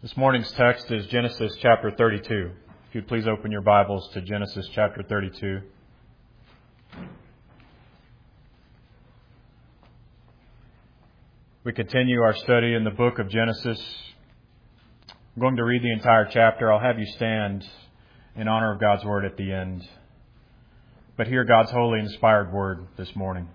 This morning's text is Genesis chapter 32. If you'd please open your Bibles to Genesis chapter 32. We continue our study in the book of Genesis. I'm going to read the entire chapter. I'll have you stand in honor of God's word at the end. But hear God's holy inspired word this morning.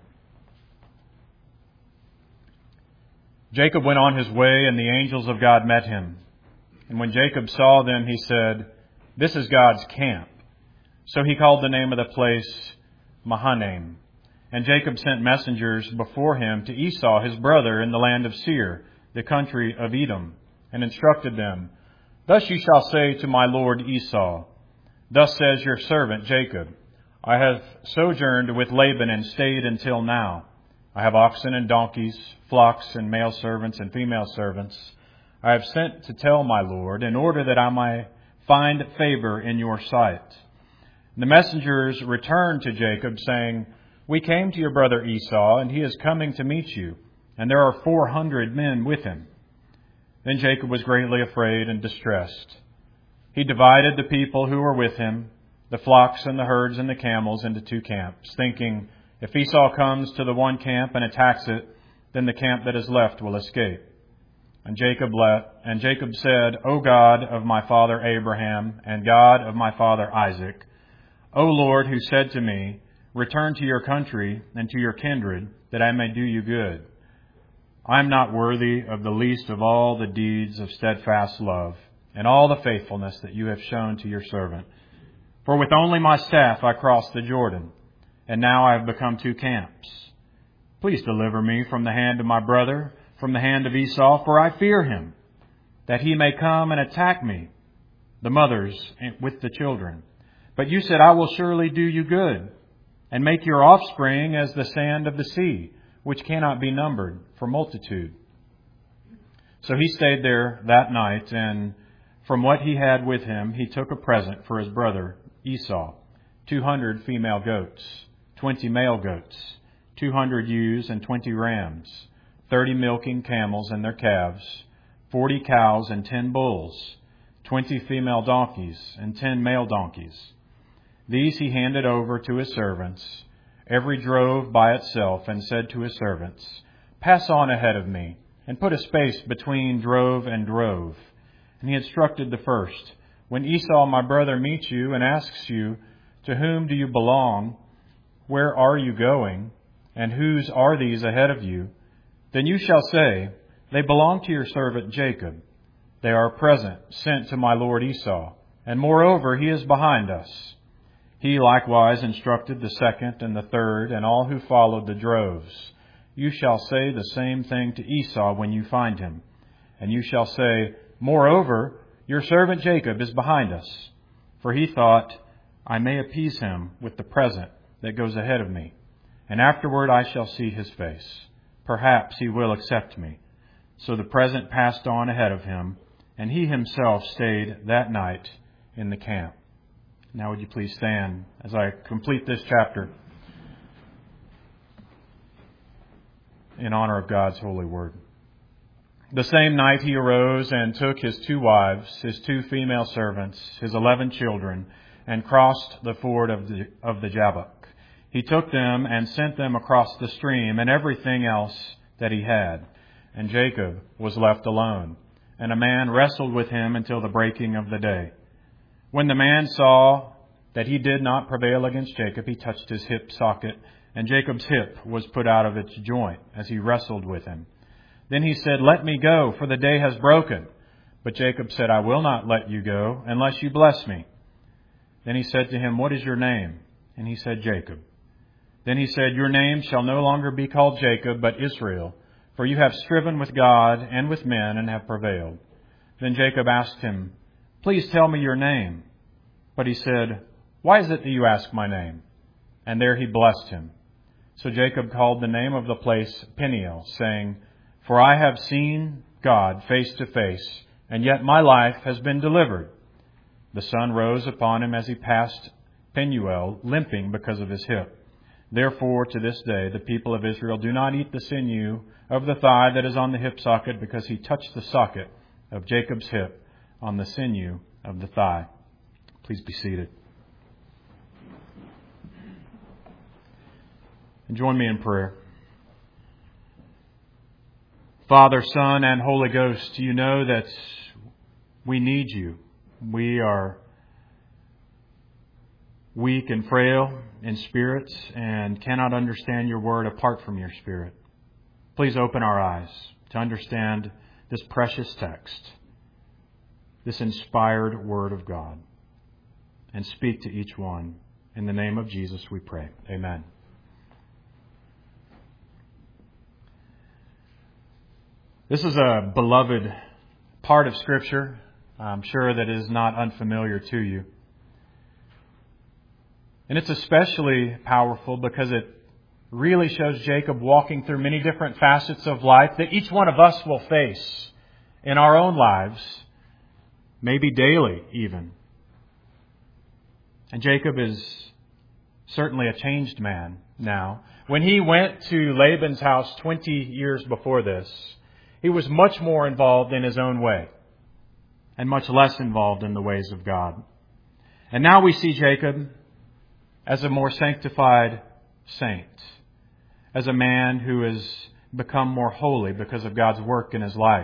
Jacob went on his way, and the angels of God met him. And when Jacob saw them, he said, "This is God's camp." So he called the name of the place Mahanaim. And Jacob sent messengers before him to Esau, his brother, in the land of Seir, the country of Edom, and instructed them, "Thus you shall say to my lord Esau, Thus says your servant Jacob, I have sojourned with Laban and stayed until now. I have oxen and donkeys, flocks and male servants and female servants. I have sent to tell my lord, in order that I might find favor in your sight." The messengers returned to Jacob, saying, "We came to your brother Esau, and he is coming to meet you, and there are 400 men with him." Then Jacob was greatly afraid and distressed. He divided the people who were with him, the flocks and the herds and the camels, into two camps, thinking, if Esau comes to the one camp and attacks it, then the camp that is left will escape. And Jacob said, "O God of my father Abraham, and God of my father Isaac, O Lord, who said to me, Return to your country and to your kindred, that I may do you good. I am not worthy of the least of all the deeds of steadfast love, and all the faithfulness that you have shown to your servant. For with only my staff I crossed the Jordan, and now I have become two camps. Please deliver me from the hand of my brother, from the hand of Esau, for I fear him, that he may come and attack me, the mothers with the children. But you said, I will surely do you good, and make your offspring as the sand of the sea, which cannot be numbered for multitude." So he stayed there that night, and from what he had with him, he took a present for his brother Esau, 200 female goats, 20 male goats, 200 ewes and 20 rams, 30 milking camels and their calves, 40 cows and 10 bulls, 20 female donkeys and 10 male donkeys. These he handed over to his servants, every drove by itself, and said to his servants, "Pass on ahead of me, and put a space between drove and drove." And he instructed the first, "When Esau my brother meets you and asks you, 'To whom do you belong? Where are you going? And whose are these ahead of you?' Then you shall say, 'They belong to your servant Jacob. They are a present sent to my lord Esau, and moreover he is behind us.'" He likewise instructed the second and the third and all who followed the droves. "You shall say the same thing to Esau when you find him. And you shall say, 'Moreover, your servant Jacob is behind us.' For he thought, I may appease him with the present that goes ahead of me, and afterward I shall see his face. Perhaps he will accept me." So the present passed on ahead of him, and he himself stayed that night in the camp. Now would you please stand as I complete this chapter in honor of God's holy word. "The same night he arose and took his 2 wives, his 2 female servants, his 11 children, and crossed the ford of the Jabbok. He took them and sent them across the stream and everything else that he had. And Jacob was left alone, and a man wrestled with him until the breaking of the day. When the man saw that he did not prevail against Jacob, he touched his hip socket, and Jacob's hip was put out of its joint as he wrestled with him. Then he said, 'Let me go, for the day has broken.' But Jacob said, 'I will not let you go unless you bless me.' Then he said to him, 'What is your name?' And he said, 'Jacob.' Then he said, 'Your name shall no longer be called Jacob, but Israel, for you have striven with God and with men and have prevailed.' Then Jacob asked him, 'Please tell me your name.' But he said, 'Why is it that you ask my name?' And there he blessed him. So Jacob called the name of the place Peniel, saying, 'For I have seen God face to face, and yet my life has been delivered.' The sun rose upon him as he passed Penuel, limping because of his hip. Therefore, to this day, the people of Israel do not eat the sinew of the thigh that is on the hip socket, because he touched the socket of Jacob's hip on the sinew of the thigh. Please be seated. And join me in prayer. Father, Son, and Holy Ghost, you know that we need you. We are weak and frail in spirits and cannot understand your word apart from your Spirit. Please open our eyes to understand this precious text, this inspired word of God, and speak to each one. In the name of Jesus we pray. Amen. This is a beloved part of Scripture. I'm sure that is not unfamiliar to you. And it's especially powerful because it really shows Jacob walking through many different facets of life that each one of us will face in our own lives, maybe daily even. And Jacob is certainly a changed man now. When he went to Laban's house 20 years before this, he was much more involved in his own way and much less involved in the ways of God. And now we see Jacob as a more sanctified saint, as a man who has become more holy because of God's work in his life.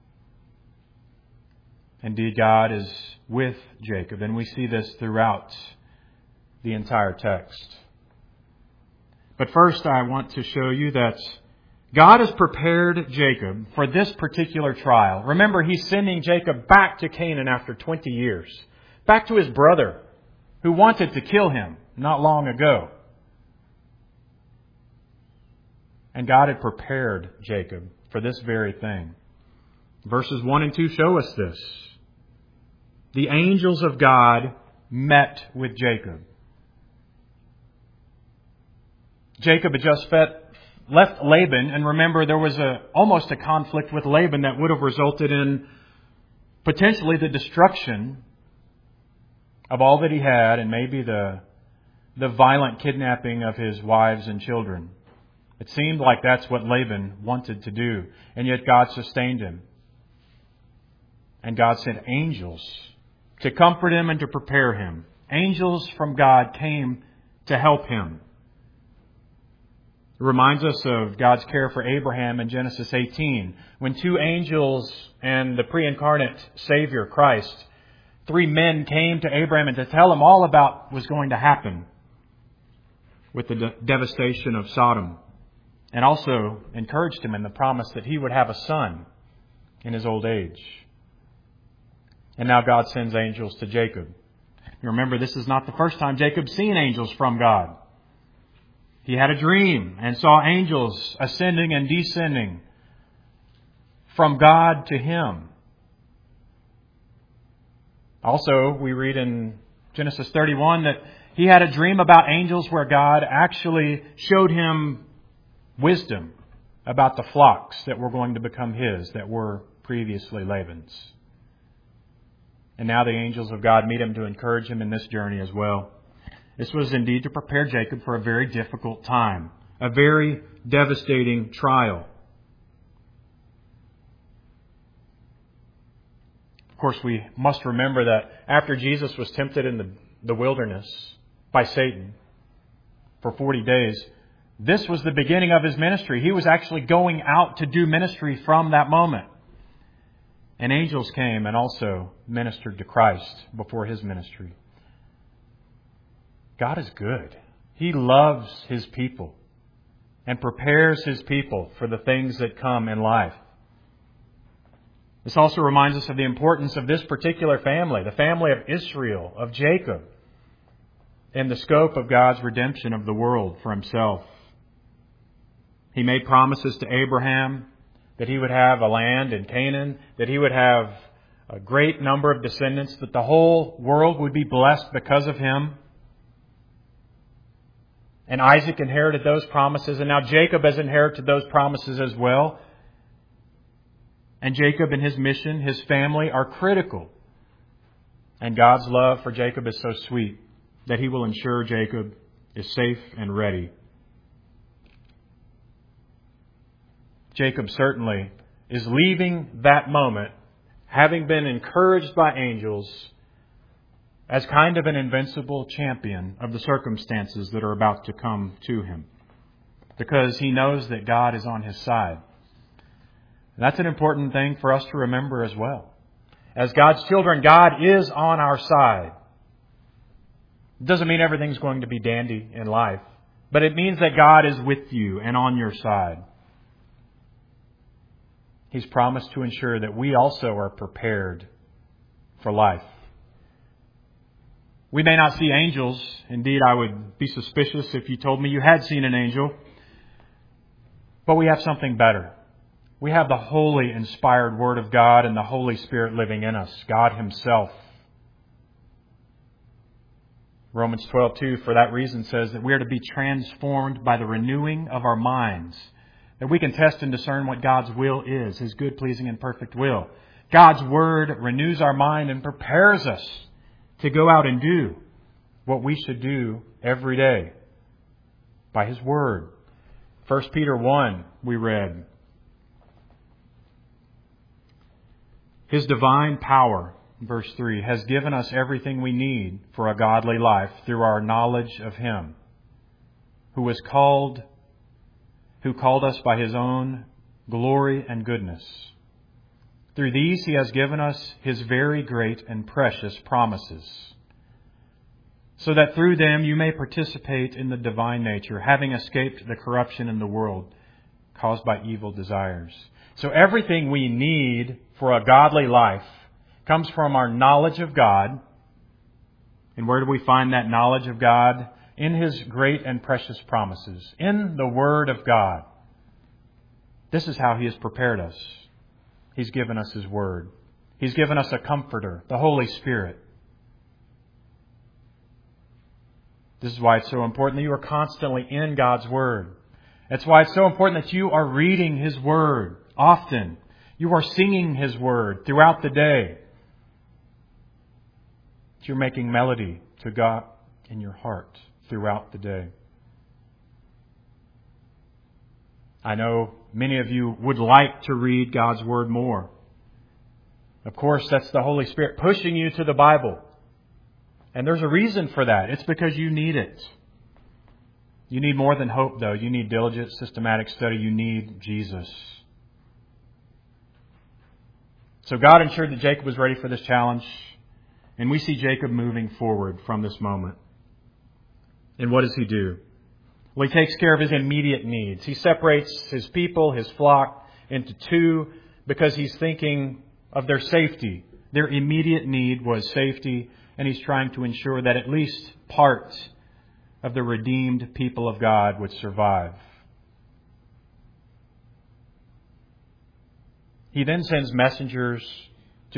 Indeed, God is with Jacob, and we see this throughout the entire text. But first, I want to show you that God has prepared Jacob for this particular trial. Remember, he's sending Jacob back to Canaan after 20 years, back to his brother who wanted to kill him not long ago. And God had prepared Jacob for this very thing. Verses 1 and 2 show us this. The angels of God met with Jacob. Jacob had just left Laban, and remember there was almost a conflict with Laban that would have resulted in potentially the destruction of all that he had and maybe the violent kidnapping of his wives and children. It seemed like that's what Laban wanted to do, and yet God sustained him. And God sent angels to comfort him and to prepare him. Angels from God came to help him. It reminds us of God's care for Abraham in Genesis 18, when two angels and the pre-incarnate Savior, Christ, 3 men came to Abraham and to tell him all about what was going to happen with the devastation of Sodom, and also encouraged him in the promise that he would have a son in his old age. And now God sends angels to Jacob. You remember, this is not the first time Jacob's seen angels from God. He had a dream and saw angels ascending and descending from God to him. Also, we read in Genesis 31 that he had a dream about angels where God actually showed him wisdom about the flocks that were going to become his, that were previously Laban's. And now the angels of God meet him to encourage him in this journey as well. This was indeed to prepare Jacob for a very difficult time, a very devastating trial. Of course, we must remember that after Jesus was tempted in the wilderness by Satan for 40 days, this was the beginning of his ministry. He was actually going out to do ministry from that moment. And angels came and also ministered to Christ before his ministry. God is good. He loves his people and prepares his people for the things that come in life. This also reminds us of the importance of this particular family, the family of Israel, of Jacob, in the scope of God's redemption of the world for himself. He made promises to Abraham that he would have a land in Canaan, that he would have a great number of descendants, that the whole world would be blessed because of him. And Isaac inherited those promises, and now Jacob has inherited those promises as well. And Jacob and his mission, his family, are critical. And God's love for Jacob is so sweet that he will ensure Jacob is safe and ready. Jacob certainly is leaving that moment having been encouraged by angels, as kind of an invincible champion of the circumstances that are about to come to him, because he knows that God is on his side. And that's an important thing for us to remember as well. As God's children, God is on our side. It doesn't mean everything's going to be dandy in life, but it means that God is with you and on your side. He's promised to ensure that we also are prepared for life. We may not see angels. Indeed, I would be suspicious if you told me you had seen an angel. But we have something better. We have the holy, inspired Word of God and the Holy Spirit living in us, God Himself. Romans 12:2, for that reason, says that we are to be transformed by the renewing of our minds, that we can test and discern what God's will is, His good, pleasing, and perfect will. God's Word renews our mind and prepares us to go out and do what we should do every day by His Word. 1 Peter 1, we read, His divine power, verse 3, has given us everything we need for a godly life through our knowledge of Him, who called us by His own glory and goodness. Through these He has given us His very great and precious promises, so that through them you may participate in the divine nature, having escaped the corruption in the world caused by evil desires. So everything we need for a godly life comes from our knowledge of God. And where do we find that knowledge of God? In His great and precious promises, in the Word of God. This is how He has prepared us. He's given us His Word. He's given us a comforter, the Holy Spirit. This is why it's so important that you are constantly in God's Word. That's why it's so important that you are reading His Word often. You are singing His Word throughout the day. That you're making melody to God in your heart throughout the day. I know many of you would like to read God's Word more. Of course, that's the Holy Spirit pushing you to the Bible. And there's a reason for that. It's because you need it. You need more than hope, though. You need diligent, systematic study. You need Jesus. So God ensured that Jacob was ready for this challenge. And we see Jacob moving forward from this moment. And what does he do? Well, he takes care of his immediate needs. He separates his people, his flock, into two because he's thinking of their safety. Their immediate need was safety, and he's trying to ensure that at least part of the redeemed people of God would survive. He then sends messengers to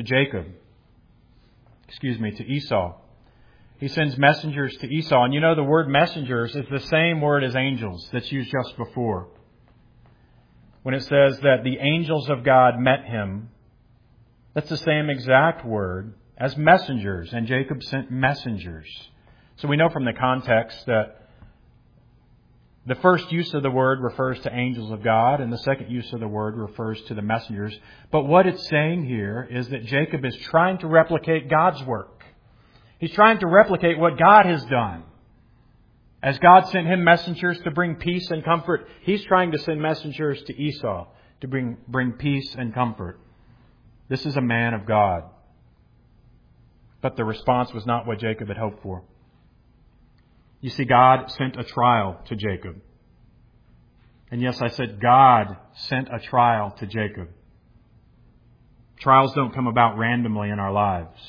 Esau. He sends messengers to Esau. And you know the word messengers is the same word as angels that's used just before. When it says that the angels of God met him, that's the same exact word as messengers. And Jacob sent messengers. So we know from the context that the first use of the word refers to angels of God, and the second use of the word refers to the messengers. But what it's saying here is that Jacob is trying to replicate God's work. He's trying to replicate what God has done. As God sent him messengers to bring peace and comfort, he's trying to send messengers to Esau to bring peace and comfort. This is a man of God. But the response was not what Jacob had hoped for. You see, God sent a trial to Jacob. And yes, I said God sent a trial to Jacob. Trials don't come about randomly in our lives.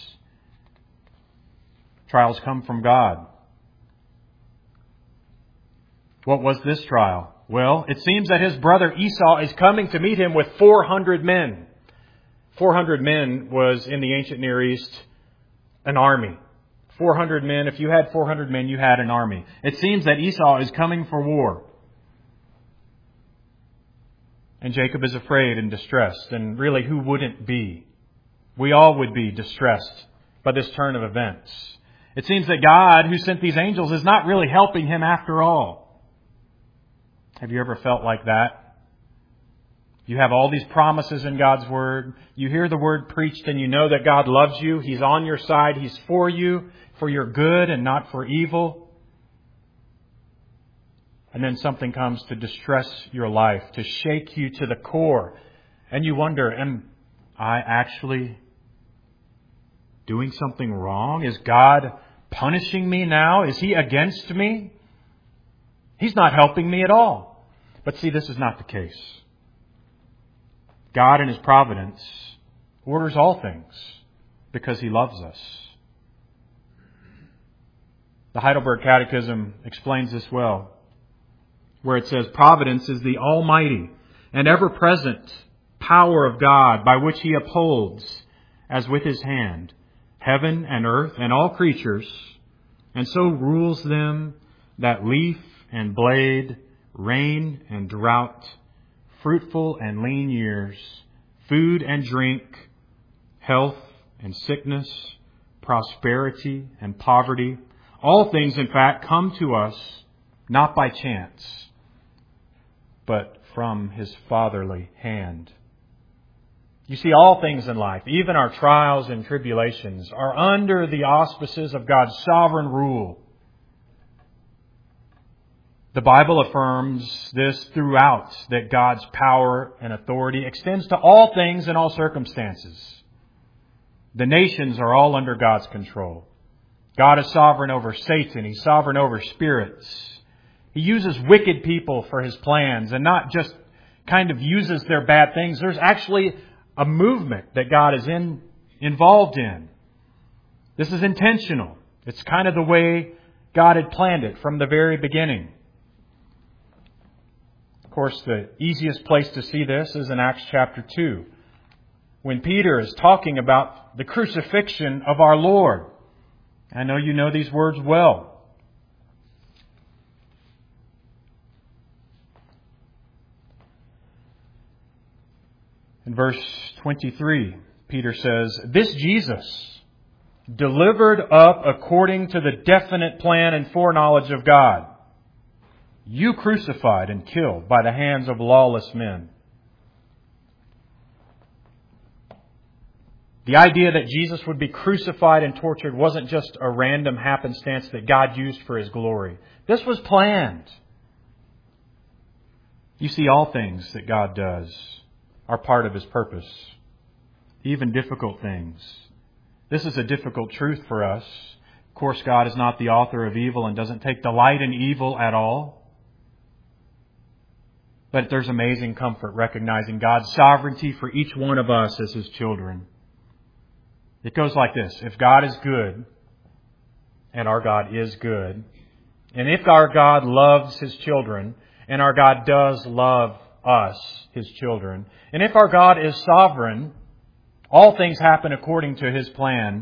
Trials come from God. What was this trial? Well, it seems that his brother Esau is coming to meet him with 400 men. 400 men was, in the ancient Near East, an army. 400 men. If you had 400 men, you had an army. It seems that Esau is coming for war. And Jacob is afraid and distressed. And really, who wouldn't be? We all would be distressed by this turn of events. It seems that God, who sent these angels, is not really helping him after all. Have you ever felt like that? You have all these promises in God's Word. You hear the Word preached and you know that God loves you. He's on your side. He's for you, for your good and not for evil. And then something comes to distress your life, to shake you to the core. And you wonder, am I actually doing something wrong? Is God punishing me now? Is He against me? He's not helping me at all. But see, this is not the case. God in His providence orders all things because He loves us. The Heidelberg Catechism explains this well, where it says, providence is the almighty and ever-present power of God by which He upholds, as with His hand, heaven and earth and all creatures, and so rules them that leaf and blade, rain and drought, fruitful and lean years, food and drink, health and sickness, prosperity and poverty. All things, in fact, come to us not by chance, but from His fatherly hand. You see, all things in life, even our trials and tribulations, are under the auspices of God's sovereign rule. The Bible affirms this throughout, that God's power and authority extends to all things in all circumstances. The nations are all under God's control. God is sovereign over Satan. He's sovereign over spirits. He uses wicked people for His plans and not just kind of uses their bad things. There's actually a movement that God is involved in. This is intentional. It's kind of the way God had planned it from the very beginning. Of course, the easiest place to see this is in Acts chapter 2, when Peter is talking about the crucifixion of our Lord. I know you know these words well. In verse 23, Peter says, "This Jesus, delivered up according to the definite plan and foreknowledge of God, you crucified and killed by the hands of lawless men." The idea that Jesus would be crucified and tortured wasn't just a random happenstance that God used for His glory. This was planned. You see, all things that God does are part of His purpose, even difficult things. This is a difficult truth for us. Of course, God is not the author of evil and doesn't take delight in evil at all. But there's amazing comfort recognizing God's sovereignty for each one of us as His children. It goes like this. If God is good, and our God is good, and if our God loves His children, and our God does love us, His children, and if our God is sovereign, all things happen according to His plan,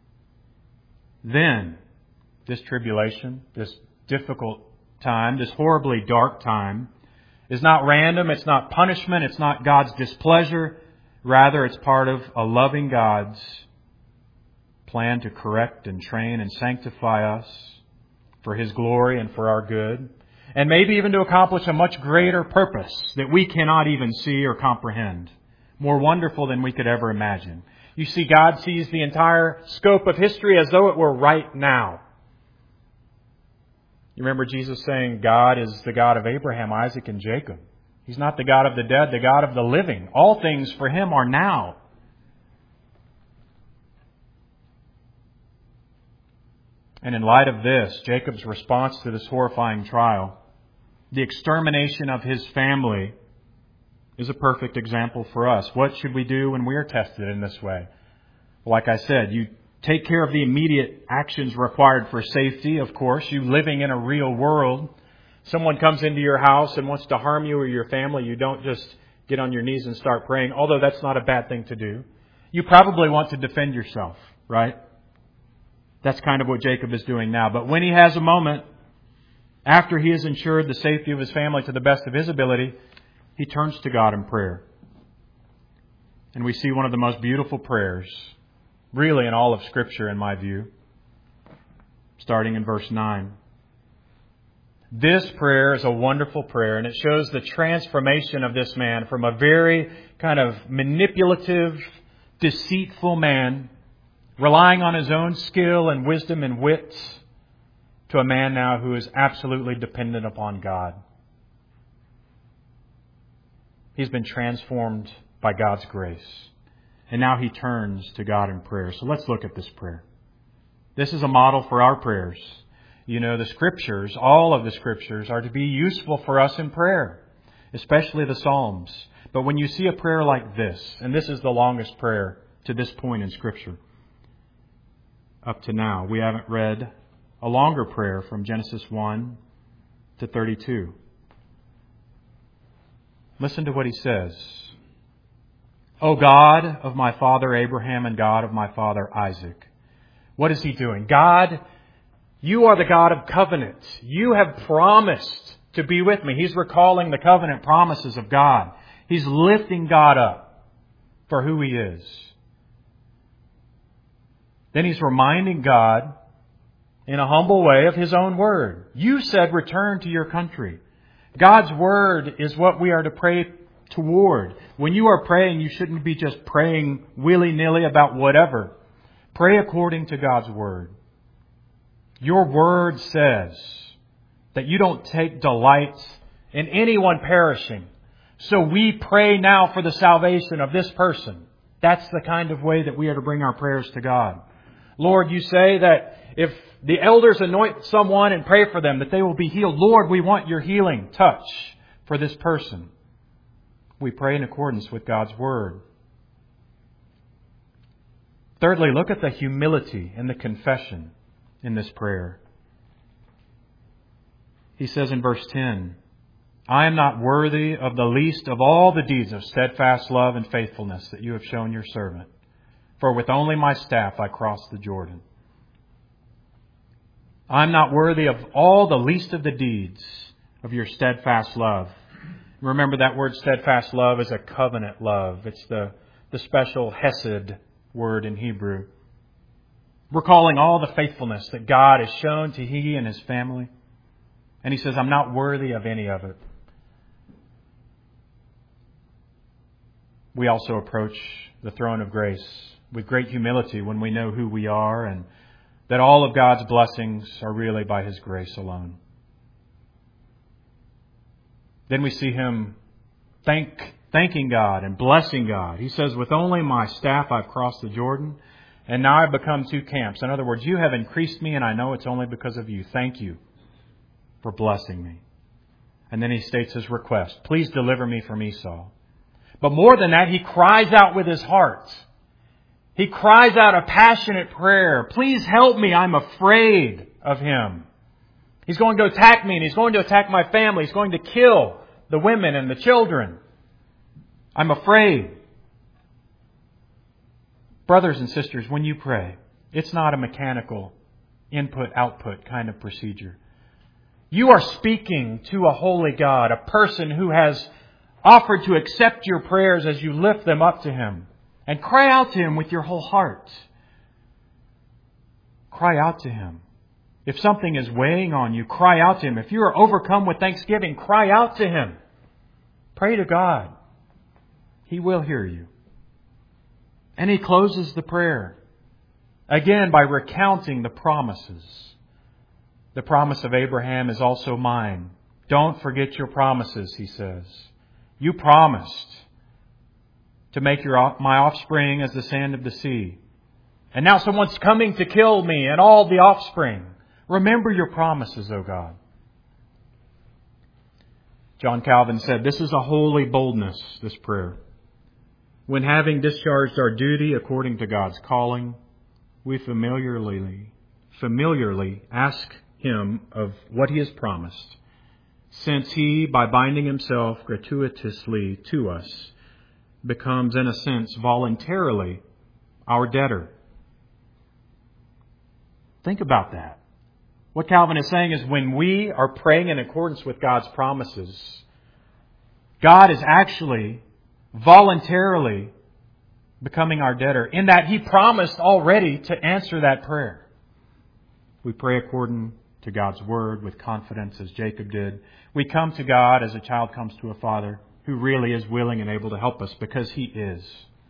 then this tribulation, this difficult time, this horribly dark time, is not random, it's not punishment, it's not God's displeasure. Rather, it's part of a loving God's plan to correct and train and sanctify us for His glory and for our good. And maybe even to accomplish a much greater purpose that we cannot even see or comprehend. More wonderful than we could ever imagine. You see, God sees the entire scope of history as though it were right now. You remember Jesus saying God is the God of Abraham, Isaac, and Jacob. He's not the God of the dead, the God of the living. All things for Him are now. And in light of this, Jacob's response to this horrifying trial, the extermination of his family, is a perfect example for us. What should we do when we are tested in this way? Well, like I said, you take care of the immediate actions required for safety, of course. You living in a real world. Someone comes into your house and wants to harm you or your family. You don't just get on your knees and start praying, although that's not a bad thing to do. You probably want to defend yourself, right? That's kind of what Jacob is doing now. But when he has a moment, after he has ensured the safety of his family to the best of his ability, he turns to God in prayer. And we see one of the most beautiful prayers, really in all of Scripture in my view, starting in verse 9. This prayer is a wonderful prayer, and it shows the transformation of this man from a very kind of manipulative, deceitful man, relying on his own skill and wisdom and wit, to a man now who is absolutely dependent upon God. He's been transformed by God's grace. And now he turns to God in prayer. So let's look at this prayer. This is a model for our prayers. You know, the Scriptures, all of the Scriptures, are to be useful for us in prayer, especially the Psalms. But when you see a prayer like this, and this is the longest prayer to this point in Scripture, up to now, we haven't read a longer prayer from Genesis 1 to 32. Listen to what he says. O God of my father Abraham and God of my father Isaac. What is he doing? God, you are the God of covenant. You have promised to be with me. He's recalling the covenant promises of God. He's lifting God up for who He is. Then he's reminding God in a humble way of His own word. You said, return to your country. God's word is what we are to pray toward. When you are praying, you shouldn't be just praying willy-nilly about whatever. Pray according to God's word. Your word says that you don't take delight in anyone perishing. So we pray now for the salvation of this person. That's the kind of way that we are to bring our prayers to God. Lord, you say that if the elders anoint someone and pray for them, that they will be healed. Lord, we want your healing touch for this person. We pray in accordance with God's word. Thirdly, look at the humility and the confession in this prayer. He says in verse 10, I am not worthy of the least of all the deeds of steadfast love and faithfulness that you have shown your servant. For with only my staff I crossed the Jordan. I am not worthy of all the least of the deeds of your steadfast love. Remember, that word steadfast love is a covenant love. It's the special hesed word in Hebrew. Recalling all the faithfulness that God has shown to he and his family. And he says, I'm not worthy of any of it. We also approach the throne of grace with great humility when we know who we are and that all of God's blessings are really by His grace alone. Then we see him thanking God and blessing God. He says, with only my staff I've crossed the Jordan, and now I've become two camps. In other words, you have increased me, and I know it's only because of you. Thank you for blessing me. And then he states his request. Please deliver me from Esau. But more than that, he cries out with his heart. He cries out a passionate prayer. Please help me. I'm afraid of him. He's going to attack me and he's going to attack my family. He's going to kill the women and the children. I'm afraid. Brothers and sisters, when you pray, it's not a mechanical input-output kind of procedure. You are speaking to a holy God, a person who has offered to accept your prayers as you lift them up to Him. And cry out to Him with your whole heart. Cry out to Him. If something is weighing on you, cry out to Him. If you are overcome with thanksgiving, cry out to Him. Pray to God. He will hear you. And he closes the prayer, again, by recounting the promises. The promise of Abraham is also mine. Don't forget your promises, he says. You promised to make my offspring as the sand of the sea. And now someone's coming to kill me and all the offspring. Remember your promises, O God. John Calvin said, this is a holy boldness, this prayer. When having discharged our duty according to God's calling, we familiarly ask Him of what He has promised, since He, by binding Himself gratuitously to us, becomes, in a sense, voluntarily our debtor. Think about that. What Calvin is saying is when we are praying in accordance with God's promises, God is actually voluntarily becoming our debtor, in that He promised already to answer that prayer. We pray according to God's Word with confidence as Jacob did. We come to God as a child comes to a father who really is willing and able to help us because He is.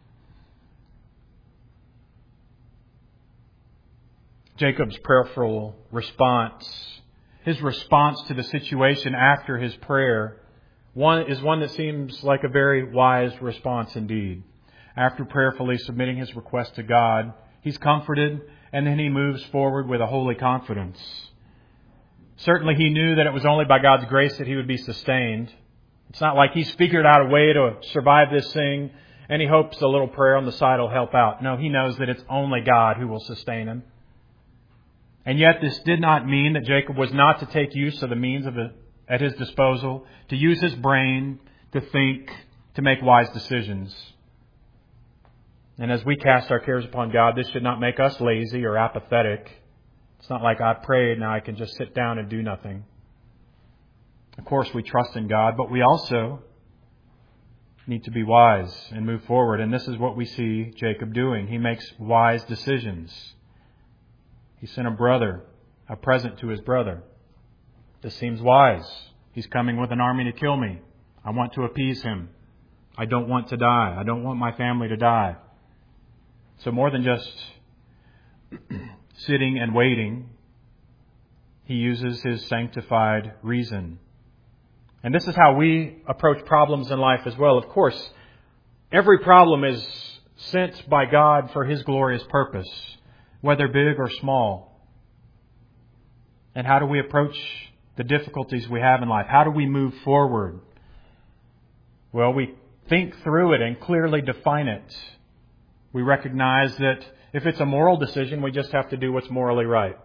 Jacob's prayerful response, his response to the situation after his prayer, is one that seems like a very wise response indeed. After prayerfully submitting his request to God, he's comforted, and then he moves forward with a holy confidence. Certainly he knew that it was only by God's grace that he would be sustained. It's not like he's figured out a way to survive this thing, and he hopes a little prayer on the side will help out. No, he knows that it's only God who will sustain him. And yet this did not mean that Jacob was not to take use of the means at his disposal, to use his brain, to think, to make wise decisions. And as we cast our cares upon God, this should not make us lazy or apathetic. It's not like I prayed, now I can just sit down and do nothing. Of course, we trust in God, but we also need to be wise and move forward. And this is what we see Jacob doing. He makes wise decisions. He sent a present to his brother. This seems wise. He's coming with an army to kill me. I want to appease him. I don't want to die. I don't want my family to die. So more than just sitting and waiting, he uses his sanctified reason. And this is how we approach problems in life as well. Of course, every problem is sent by God for His glorious purpose, whether big or small. And how do we approach the difficulties we have in life? How do we move forward? Well, we think through it and clearly define it. We recognize that if it's a moral decision, we just have to do what's morally right.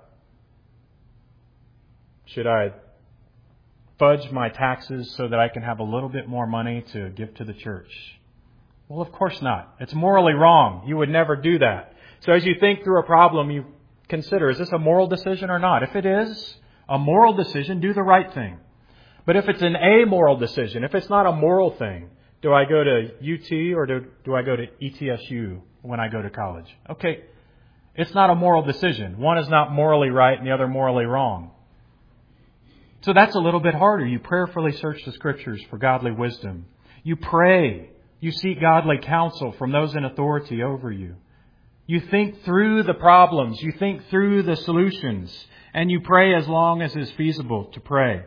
Should I fudge my taxes so that I can have a little bit more money to give to the church? Well, of course not. It's morally wrong. You would never do that. So as you think through a problem, you consider, is this a moral decision or not? If it is a moral decision, do the right thing. But if it's an amoral decision, if it's not a moral thing, do I go to UT or do I go to ETSU when I go to college? Okay, it's not a moral decision. One is not morally right and the other morally wrong. So that's a little bit harder. You prayerfully search the Scriptures for godly wisdom. You pray. You seek godly counsel from those in authority over you. You think through the problems. You think through the solutions. And you pray as long as is feasible to pray.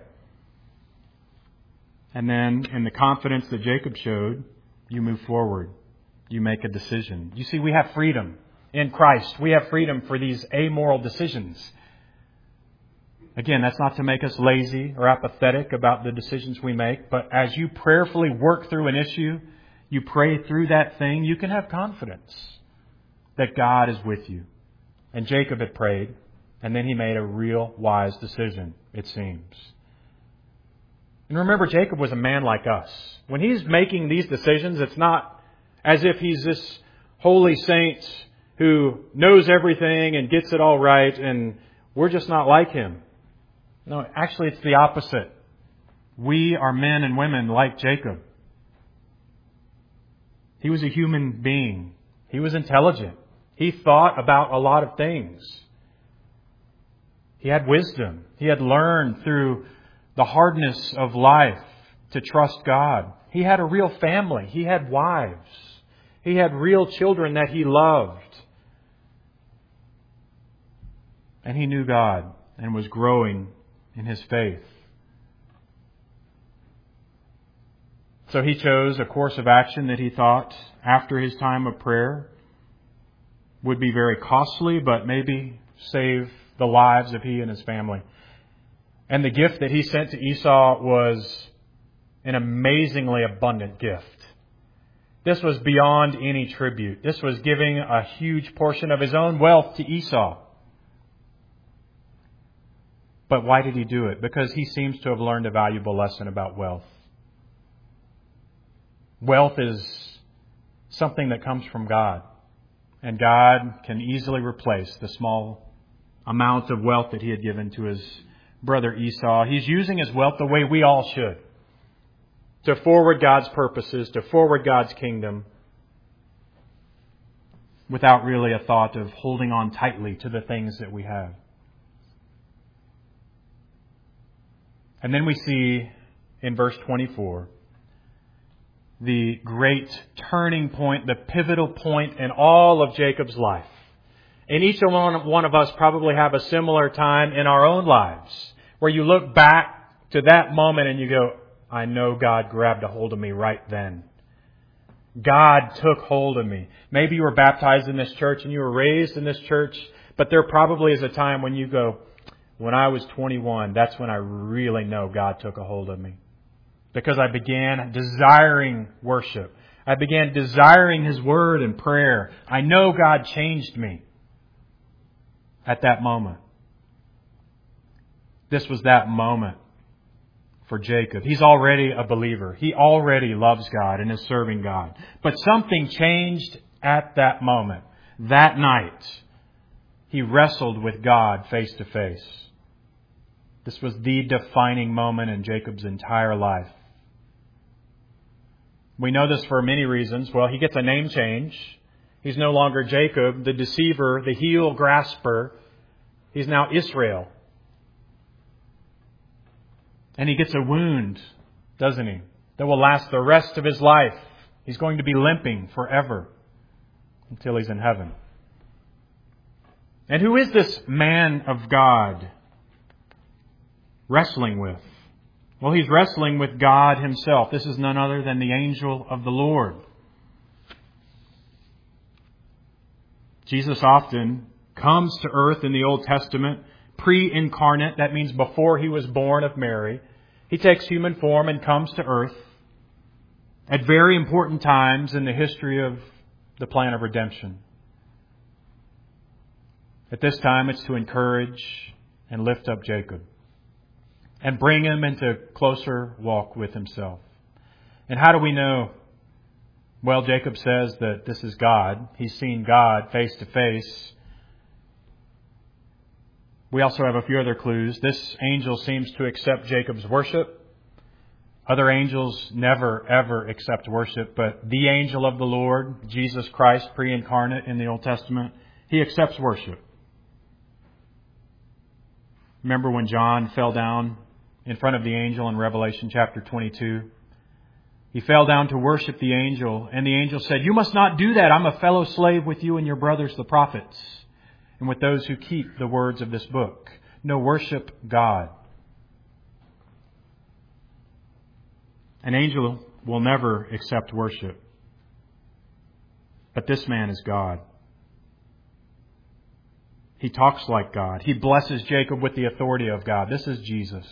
And then, in the confidence that Jacob showed, you move forward. You make a decision. You see, we have freedom in Christ. We have freedom for these amoral decisions. Again, that's not to make us lazy or apathetic about the decisions we make, but as you prayerfully work through an issue, you pray through that thing, you can have confidence that God is with you. And Jacob had prayed, and then he made a real wise decision, it seems. And remember, Jacob was a man like us. When he's making these decisions, it's not as if he's this holy saint who knows everything and gets it all right, and we're just not like him. No, actually it's the opposite. We are men and women like Jacob. He was a human being. He was intelligent. He thought about a lot of things. He had wisdom. He had learned through the hardness of life to trust God. He had a real family. He had wives. He had real children that he loved. And he knew God and was growing in his faith. So he chose a course of action that he thought, after his time of prayer, would be very costly, but maybe save the lives of he and his family. And the gift that he sent to Esau was an amazingly abundant gift. This was beyond any tribute. This was giving a huge portion of his own wealth to Esau. But why did he do it? Because he seems to have learned a valuable lesson about wealth. Wealth is something that comes from God. And God can easily replace the small amount of wealth that he had given to his brother Esau. He's using his wealth the way we all should. To forward God's purposes, to forward God's kingdom. Without really a thought of holding on tightly to the things that we have. And then we see in verse 24 the great turning point, the pivotal point in all of Jacob's life. And each one of us probably have a similar time in our own lives where you look back to that moment and you go, I know God grabbed a hold of me right then. God took hold of me. Maybe you were baptized in this church and you were raised in this church, but there probably is a time when you go, when I was 21, that's when I really know God took a hold of me. Because I began desiring worship. I began desiring His Word and prayer. I know God changed me at that moment. This was that moment for Jacob. He's already a believer. He already loves God and is serving God. But something changed at that moment. That night, he wrestled with God face to face. This was the defining moment in Jacob's entire life. We know this for many reasons. Well, he gets a name change. He's no longer Jacob, the deceiver, the heel grasper. He's now Israel. And he gets a wound, doesn't he? That will last the rest of his life. He's going to be limping forever until he's in heaven. And who is this man of God wrestling with? Well, he's wrestling with God Himself. This is none other than the angel of the Lord. Jesus often comes to earth in the Old Testament, pre-incarnate. That means before He was born of Mary. He takes human form and comes to earth at very important times in the history of the plan of redemption. At this time, it's to encourage and lift up Jacob and bring him into closer walk with Himself. And how do we know? Well, Jacob says that this is God. He's seen God face to face. We also have a few other clues. This angel seems to accept Jacob's worship. Other angels never, ever accept worship, but the angel of the Lord, Jesus Christ, pre-incarnate in the Old Testament, He accepts worship. Remember when John fell down in front of the angel in Revelation chapter 22? He fell down to worship the angel, and the angel said, "You must not do that. I'm a fellow slave with you and your brothers, the prophets, and with those who keep the words of this book. No, worship God." An angel will never accept worship. But this man is God. He talks like God. He blesses Jacob with the authority of God. This is Jesus.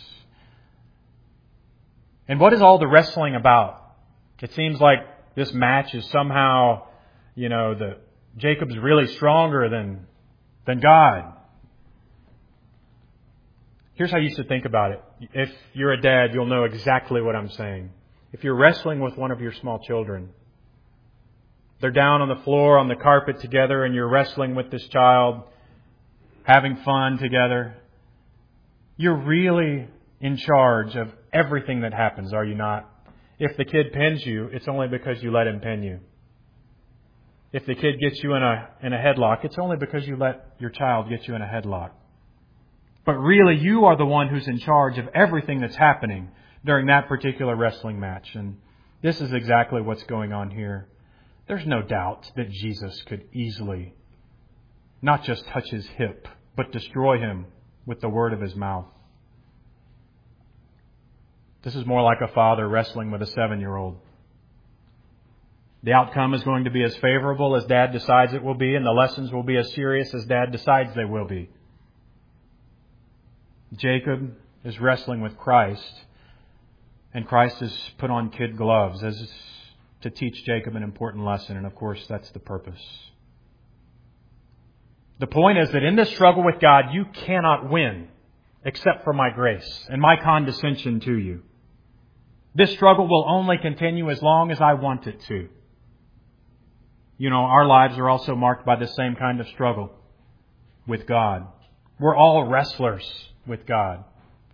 And what is all the wrestling about? It seems like this match is somehow, Jacob's really stronger than God. Here's how you should think about it. If you're a dad, you'll know exactly what I'm saying. If you're wrestling with one of your small children, they're down on the floor, on the carpet together, and you're wrestling with this child, having fun together. You're really in charge of everything that happens, are you not? If the kid pins you, it's only because you let him pin you. If the kid gets you in a headlock, it's only because you let your child get you in a headlock. But really, you are the one who's in charge of everything that's happening during that particular wrestling match. And this is exactly what's going on here. There's no doubt that Jesus could easily not just touch his hip, but destroy him with the word of his mouth. This is more like a father wrestling with a 7-year-old. The outcome is going to be as favorable as Dad decides it will be, and the lessons will be as serious as Dad decides they will be. Jacob is wrestling with Christ, and Christ has put on kid gloves as to teach Jacob an important lesson, and of course that's the purpose. The point is that in this struggle with God, you cannot win except for my grace and my condescension to you. This struggle will only continue as long as I want it to. Our lives are also marked by the same kind of struggle with God. We're all wrestlers with God.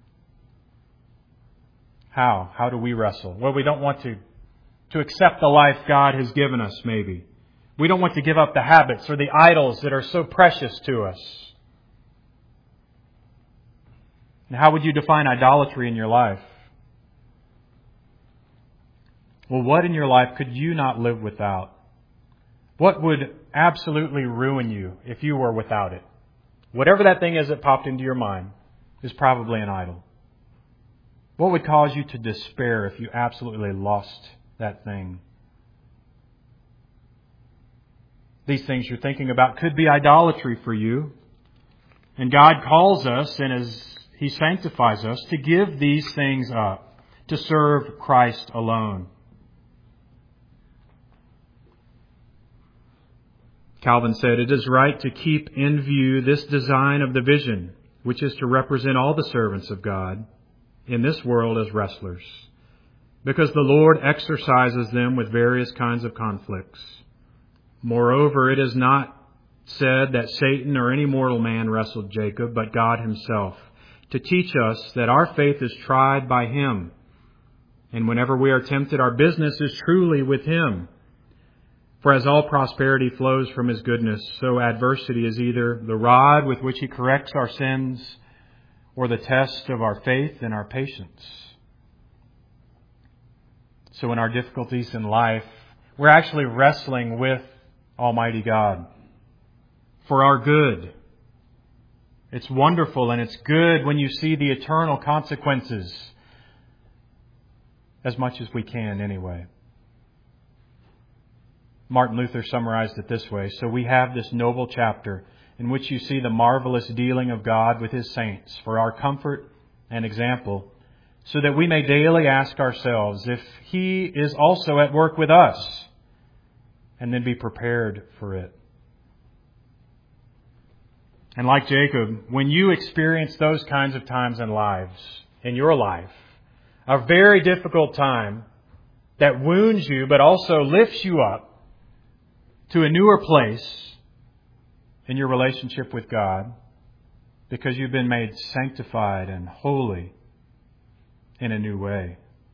How? How do we wrestle? Well, we don't want to accept the life God has given us, maybe. We don't want to give up the habits or the idols that are so precious to us. And how would you define idolatry in your life? Well, what in your life could you not live without? What would absolutely ruin you if you were without it? Whatever that thing is that popped into your mind is probably an idol. What would cause you to despair if you absolutely lost that thing? These things you're thinking about could be idolatry for you. And God calls us, and as He sanctifies us, to give these things up, to serve Christ alone. Calvin said, "It is right to keep in view this design of the vision, which is to represent all the servants of God in this world as wrestlers, because the Lord exercises them with various kinds of conflicts. Moreover, it is not said that Satan or any mortal man wrestled Jacob, but God Himself, to teach us that our faith is tried by Him. And whenever we are tempted, our business is truly with Him. For as all prosperity flows from His goodness, so adversity is either the rod with which He corrects our sins or the test of our faith and our patience." So in our difficulties in life, we're actually wrestling with Almighty God for our good. It's wonderful and it's good when you see the eternal consequences, as much as we can anyway. Martin Luther summarized it this way: "So we have this noble chapter in which you see the marvelous dealing of God with His saints for our comfort and example, so that we may daily ask ourselves if He is also at work with us, and then be prepared for it." And like Jacob, when you experience those kinds of times in your life, a very difficult time that wounds you but also lifts you up to a newer place in your relationship with God, because you've been made sanctified and holy in a new way.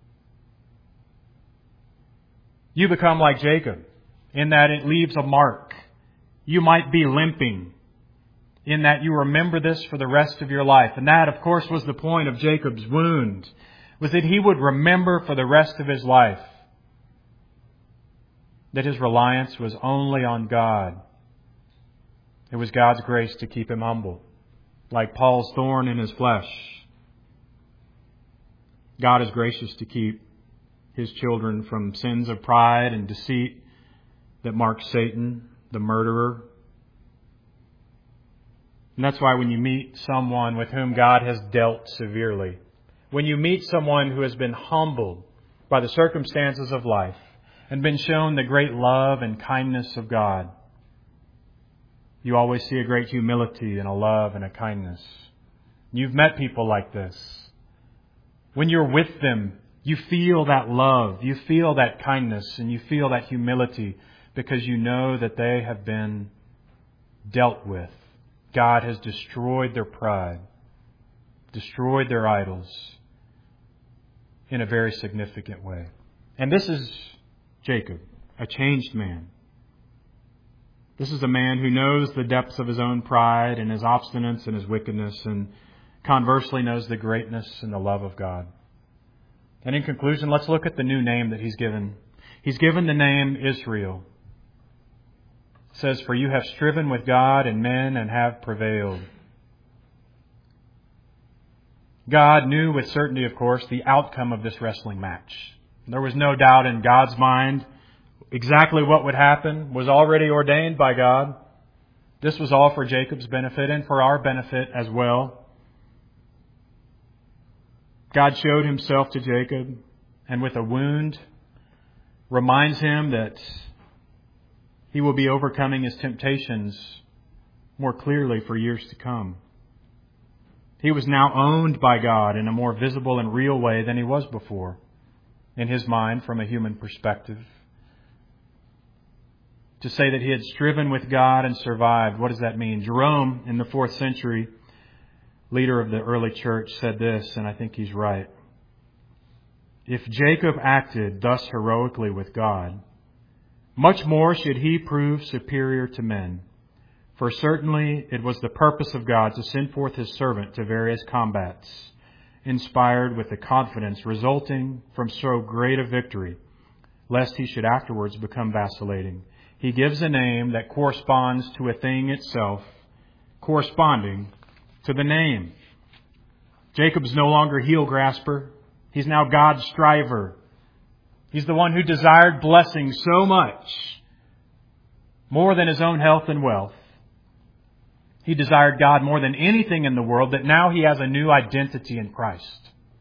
You become like Jacob in that it leaves a mark. You might be limping in that you remember this for the rest of your life. And that, of course, was the point of Jacob's wound, was that he would remember for the rest of his life that his reliance was only on God. It was God's grace to keep him humble, like Paul's thorn in his flesh. God is gracious to keep His children from sins of pride and deceit that mark Satan, the murderer. And that's why when you meet someone with whom God has dealt severely, when you meet someone who has been humbled by the circumstances of life and been shown the great love and kindness of God, you always see a great humility and a love and a kindness. You've met people like this. When you're with them, you feel that love, you feel that kindness, and you feel that humility because you know that they have been dealt with. God has destroyed their pride, destroyed their idols in a very significant way. And this is Jacob, a changed man. This is a man who knows the depths of his own pride and his obstinance and his wickedness, and conversely knows the greatness and the love of God. And in conclusion, let's look at the new name that he's given. He's given the name Israel. It says, "For you have striven with God and men and have prevailed." God knew with certainty, of course, the outcome of this wrestling match. There was no doubt in God's mind exactly what would happen was already ordained by God. This was all for Jacob's benefit and for our benefit as well. God showed Himself to Jacob, and with a wound reminds him that he will be overcoming his temptations more clearly for years to come. He was now owned by God in a more visible and real way than he was before, in his mind, from a human perspective. To say that he had striven with God and survived, what does that mean? Jerome, in the 4th century, leader of the early church, said this, and I think he's right. If Jacob acted thus heroically with God, much more should he prove superior to men. For certainly it was the purpose of God to send forth His servant to various combats, inspired with the confidence resulting from so great a victory, lest he should afterwards become vacillating. He gives a name that corresponds to a thing itself, corresponding to the name. Jacob's no longer heel grasper. He's now God's striver. He's the one who desired blessing so much, more than his own health and wealth. He desired God more than anything in the world, that now he has a new identity in Christ.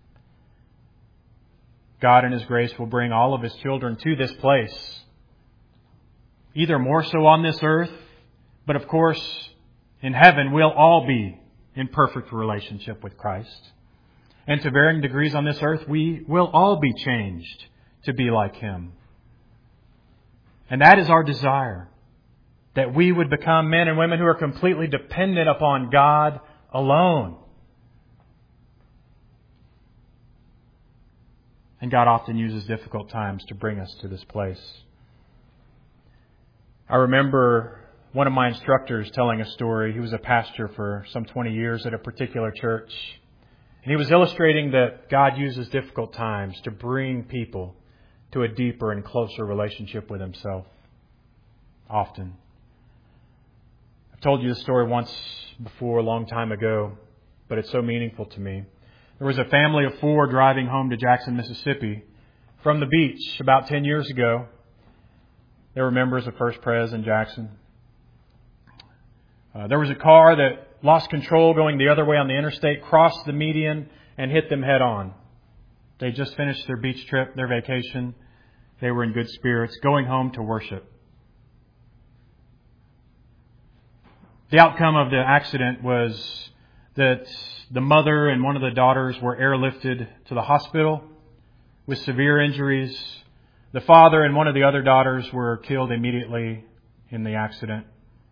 God in His grace will bring all of His children to this place, either more so on this earth, but of course in heaven we'll all be in perfect relationship with Christ. And to varying degrees on this earth, we will all be changed to be like Him. And that is our desire, that we would become men and women who are completely dependent upon God alone. And God often uses difficult times to bring us to this place. I remember one of my instructors telling a story. He was a pastor for some 20 years at a particular church. And he was illustrating that God uses difficult times to bring people to a deeper and closer relationship with Himself. Often. I've told you this story once before, a long time ago, but it's so meaningful to me. There was a family of 4 driving home to Jackson, Mississippi from the beach about 10 years ago. They were members of First Pres in Jackson. There was a car that lost control going the other way on the interstate, crossed the median, and hit them head on. They just finished their beach trip, their vacation. They were in good spirits, going home to worship. The outcome of the accident was that the mother and one of the daughters were airlifted to the hospital with severe injuries. The father and one of the other daughters were killed immediately in the accident.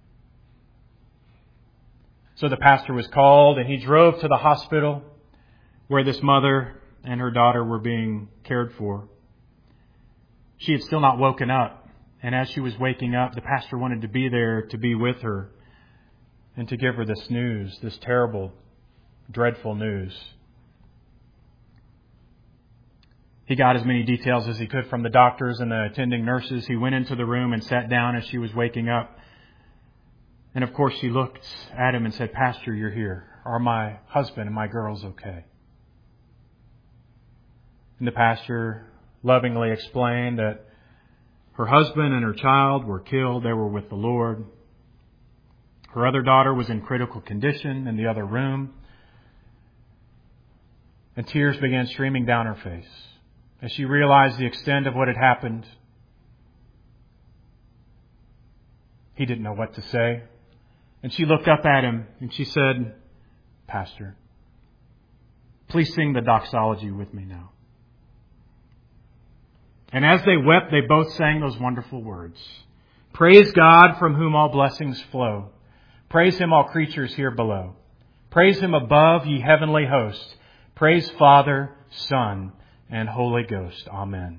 So the pastor was called and he drove to the hospital where this mother and her daughter were being cared for. She had still not woken up, and as she was waking up, the pastor wanted to be there to be with her and to give her this news, this terrible, dreadful news. He got as many details as he could from the doctors and the attending nurses. He went into the room and sat down as she was waking up. And of course she looked at him and said, "Pastor, you're here. Are my husband and my girls okay?" And the pastor lovingly explained that her husband and her child were killed. They were with the Lord. Her other daughter was in critical condition in the other room. And tears began streaming down her face as she realized the extent of what had happened. He didn't know what to say. And she looked up at him and she said, "Pastor, please sing the doxology with me now." And as they wept, they both sang those wonderful words. "Praise God, from whom all blessings flow. Praise Him, all creatures here below. Praise Him above, ye heavenly hosts. Praise Father, Son, and Holy Ghost. Amen."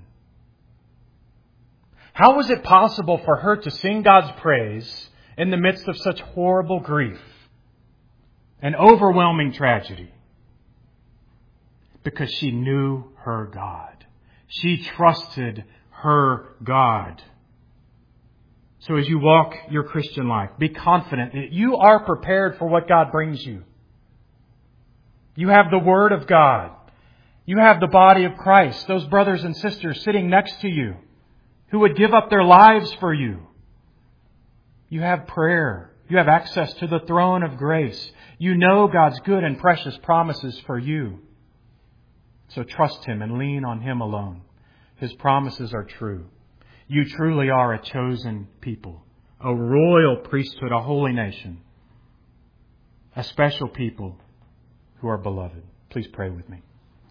How was it possible for her to sing God's praise in the midst of such horrible grief and overwhelming tragedy? Because she knew her God. She trusted her God. So as you walk your Christian life, be confident that you are prepared for what God brings you. You have the Word of God. You have the body of Christ, those brothers and sisters sitting next to you who would give up their lives for you. You have prayer. You have access to the throne of grace. You know God's good and precious promises for you. So trust Him and lean on Him alone. His promises are true. You truly are a chosen people, a royal priesthood, a holy nation, a special people who are beloved. Please pray with me.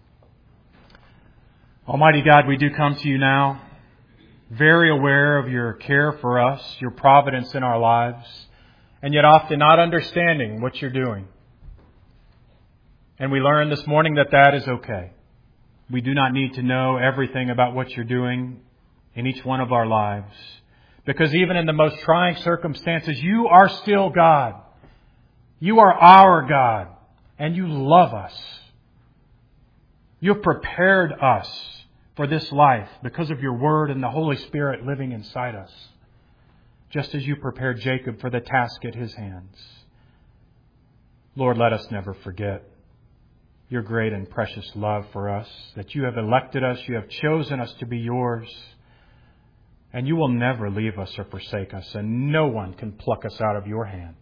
Almighty God, we do come to You now, very aware of Your care for us, Your providence in our lives, and yet often not understanding what You're doing. And we learn this morning that that is okay. We do not need to know everything about what You're doing in each one of our lives. Because even in the most trying circumstances, You are still God. You are our God. And You love us. You've prepared us for this life because of Your Word and the Holy Spirit living inside us. Just as You prepared Jacob for the task at his hands. Lord, let us never forget Your great and precious love for us, that You have elected us, You have chosen us to be Yours, and You will never leave us or forsake us, and no one can pluck us out of Your hand.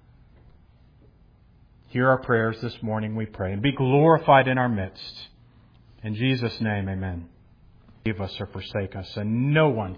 Hear our prayers this morning, we pray, and be glorified in our midst. In Jesus' name, amen. Leave us or forsake us, and no one